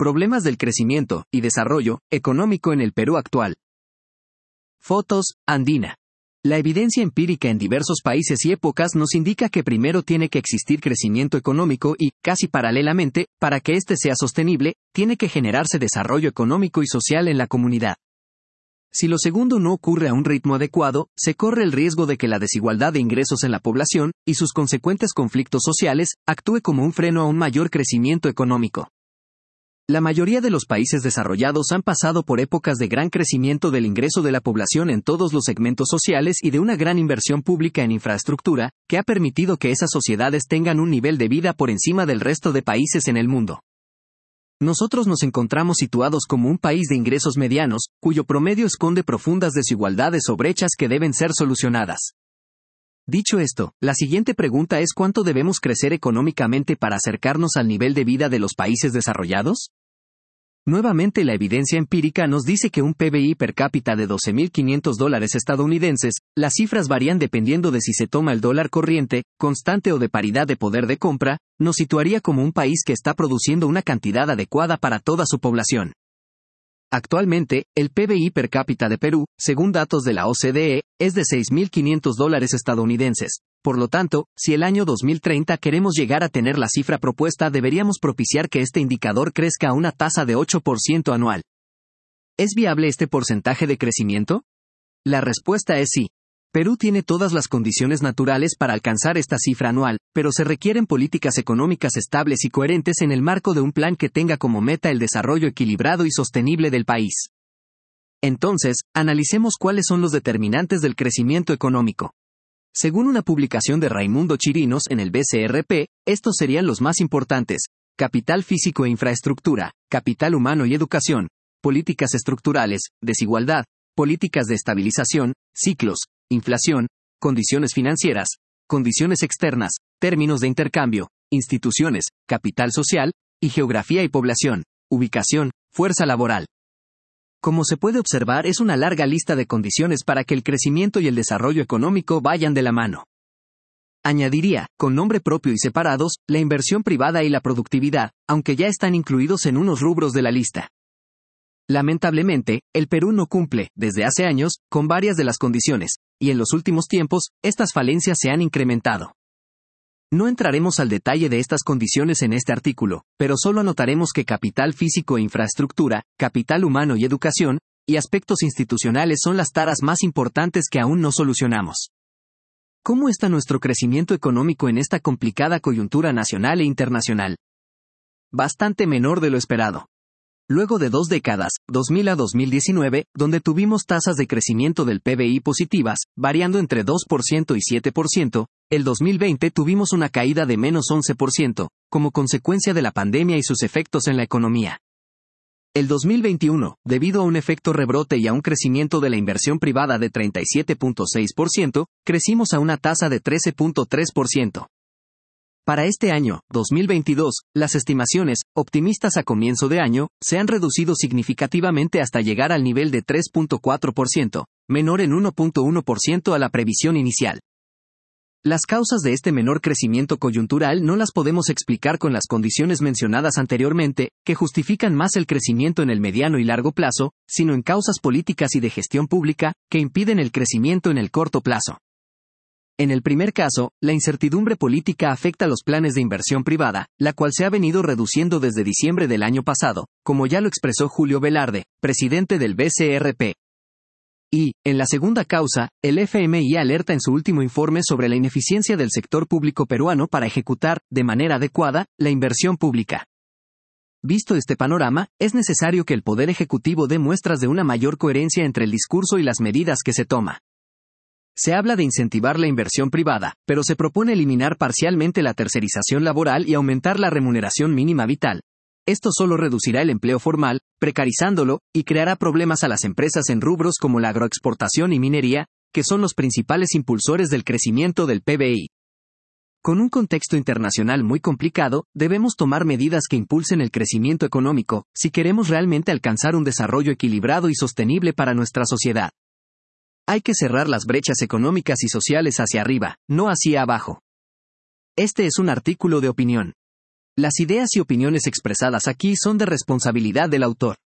Problemas del crecimiento y desarrollo económico en el Perú actual. Fotos, Andina. La evidencia empírica en diversos países y épocas nos indica que primero tiene que existir crecimiento económico y, casi paralelamente, para que éste sea sostenible, tiene que generarse desarrollo económico y social en la comunidad. Si lo segundo no ocurre a un ritmo adecuado, se corre el riesgo de que la desigualdad de ingresos en la población, y sus consecuentes conflictos sociales, actúe como un freno a un mayor crecimiento económico. La mayoría de los países desarrollados han pasado por épocas de gran crecimiento del ingreso de la población en todos los segmentos sociales y de una gran inversión pública en infraestructura, que ha permitido que esas sociedades tengan un nivel de vida por encima del resto de países en el mundo. Nosotros nos encontramos situados como un país de ingresos medianos, cuyo promedio esconde profundas desigualdades o brechas que deben ser solucionadas. Dicho esto, la siguiente pregunta es ¿cuánto debemos crecer económicamente para acercarnos al nivel de vida de los países desarrollados? Nuevamente la evidencia empírica nos dice que un PBI per cápita de $12.500 estadounidenses, las cifras varían dependiendo de si se toma el dólar corriente, constante o de paridad de poder de compra, nos situaría como un país que está produciendo una cantidad adecuada para toda su población. Actualmente, el PBI per cápita de Perú, según datos de la OCDE, es de $6.500 estadounidenses. Por lo tanto, si el año 2030 queremos llegar a tener la cifra propuesta, deberíamos propiciar que este indicador crezca a una tasa de 8% anual. ¿Es viable este porcentaje de crecimiento? La respuesta es sí. Perú tiene todas las condiciones naturales para alcanzar esta cifra anual, pero se requieren políticas económicas estables y coherentes en el marco de un plan que tenga como meta el desarrollo equilibrado y sostenible del país. Entonces, analicemos cuáles son los determinantes del crecimiento económico. Según una publicación de Raimundo Chirinos en el BCRP, estos serían los más importantes: capital físico e infraestructura, capital humano y educación, políticas estructurales, desigualdad, políticas de estabilización, ciclos, inflación, condiciones financieras, condiciones externas, términos de intercambio, instituciones, capital social, y geografía y población, ubicación, fuerza laboral. Como se puede observar, es una larga lista de condiciones para que el crecimiento y el desarrollo económico vayan de la mano. Añadiría, con nombre propio y separados, la inversión privada y la productividad, aunque ya están incluidos en unos rubros de la lista. Lamentablemente, el Perú no cumple, desde hace años, con varias de las condiciones, y en los últimos tiempos, estas falencias se han incrementado. No entraremos al detalle de estas condiciones en este artículo, pero solo anotaremos que capital físico e infraestructura, capital humano y educación, y aspectos institucionales son las taras más importantes que aún no solucionamos. ¿Cómo está nuestro crecimiento económico en esta complicada coyuntura nacional e internacional? Bastante menor de lo esperado. Luego de 2 décadas, 2000 a 2019, donde tuvimos tasas de crecimiento del PBI positivas, variando entre 2% y 7%, el 2020 tuvimos una caída de menos 11%, como consecuencia de la pandemia y sus efectos en la economía. El 2021, debido a un efecto rebrote y a un crecimiento de la inversión privada de 37.6%, crecimos a una tasa de 13.3%. Para este año, 2022, las estimaciones, optimistas a comienzo de año, se han reducido significativamente hasta llegar al nivel de 3.4%, menor en 1.1% a la previsión inicial. Las causas de este menor crecimiento coyuntural no las podemos explicar con las condiciones mencionadas anteriormente, que justifican más el crecimiento en el mediano y largo plazo, sino en causas políticas y de gestión pública, que impiden el crecimiento en el corto plazo. En el primer caso, la incertidumbre política afecta los planes de inversión privada, la cual se ha venido reduciendo desde diciembre del año pasado, como ya lo expresó Julio Velarde, presidente del BCRP. Y, en la segunda causa, el FMI alerta en su último informe sobre la ineficiencia del sector público peruano para ejecutar, de manera adecuada, la inversión pública. Visto este panorama, es necesario que el Poder Ejecutivo dé muestras de una mayor coherencia entre el discurso y las medidas que se toma. Se habla de incentivar la inversión privada, pero se propone eliminar parcialmente la tercerización laboral y aumentar la remuneración mínima vital. Esto solo reducirá el empleo formal, precarizándolo, y creará problemas a las empresas en rubros como la agroexportación y minería, que son los principales impulsores del crecimiento del PBI. Con un contexto internacional muy complicado, debemos tomar medidas que impulsen el crecimiento económico, si queremos realmente alcanzar un desarrollo equilibrado y sostenible para nuestra sociedad. Hay que cerrar las brechas económicas y sociales hacia arriba, no hacia abajo. Este es un artículo de opinión. Las ideas y opiniones expresadas aquí son de responsabilidad del autor.